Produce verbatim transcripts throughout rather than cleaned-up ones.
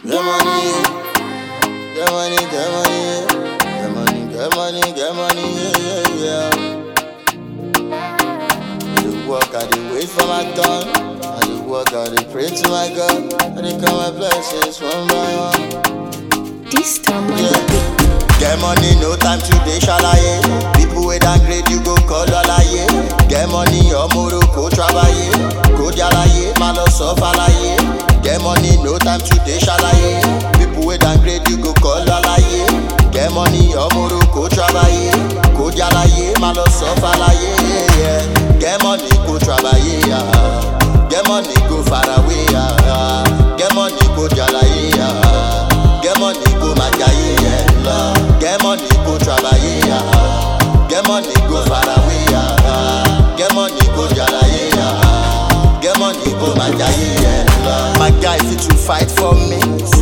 Get money, get money, get money, get money, get money, get money, yeah, yeah, yeah. I dey work, I dey wait for my turn. I dey work, I dey pray to my God. I dey count my blessings one by one. This time I Yeah. Get money, no time to dey shalaye. People wey downgrade you go call alaye. Get money, ọmọ oroko trabaye. Kó jalaye, má lọ sọ falaye. Get money, no time to dey shalaye. People wey downgrade you go call alaye. Get money, ọmọ oroko trabaye. Kó jalaye, má lọ sọ falaye. Yeah. Get money, go trabaye. Yeah. Get money, go far away. Yeah. Get money, go jalaye. Yeah. Get money, go majaye. Yeah. Get money, go trabaye. Yeah. Get money, go far away. Yeah. Get money, go jalaye. Yeah. Get money, go majaye. Yeah. My guy fit to fight for me.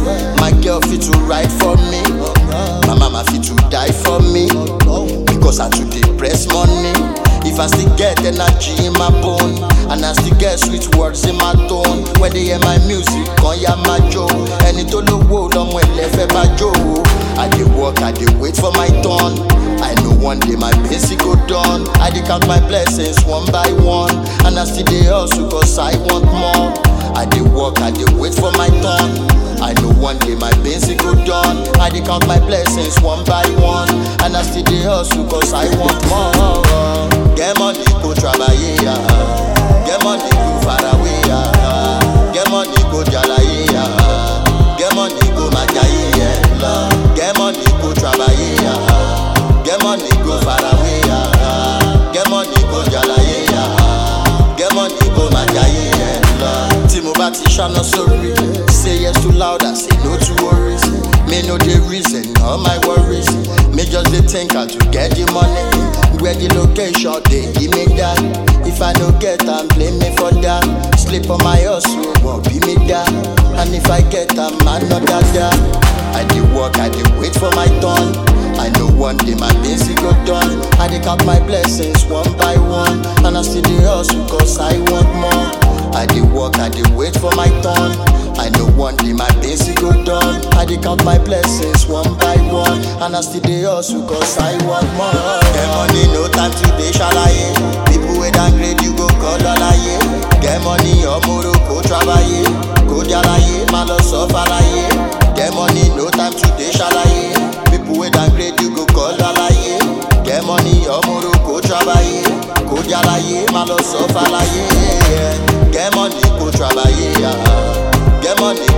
My girl fit to ride for me. My mama fit to die for me. Because I too dey press money. If I still get energy in my bone, and I still get sweet words in my tone, when they hear my music, kan ya ma jó. Ẹni tó lówó lọ́mọ ẹlẹ́fẹ́ bá jó. I dey work, I dey wait for my turn. I know one day my basic go done. I dey count my blessings one by one, and I still dey hustle cause I want more. I dey work, I dey wait for my turn. I know one day my basic go done. I dey count my blessings one by one, and I still dey hustle cause I want more. Get money, go trabaye, yeah. Get money, go far away, yeah. Get money, go jalaye, yeah. Get money, go majaye, yeah. Get money, go trabaye, yeah. Get money, go far away, yeah. Get money, go jalaye, yeah. Get money, go majaye, yeah. Tí mo bá ti ṣáná sórí, say yes too loud, I say no to worries. Me know the reason, all my worries. Me just dey think how to get the money. Where the location, they give me that. If I no get am, blame me for that. Sleep on my hustle, won't be me that. And if I get am, man not that that. I dey work, I dey wait for my turn. I know one day my basic go done. I dey count my blessings one by one, and I still dey hustle cause I want more. I dey work, I dey wait for my turn. I know one day my basic go done. I dey count my blessings one by one, and I still dey hustle cause I want more. Get money, no time to dey shalaye. People wey downgrade you go call alaye. Get money, ọmọ oroko trabaye. Kó jalaye, má lọ sọ falaye. Get money, no time to dey shalaye. People wey downgrade you go call alaye. Get money, ọmọ oroko trabaye. Kó jalaye, má lọ sọ falaye. Get money, go trabaye. Yeah. Get money,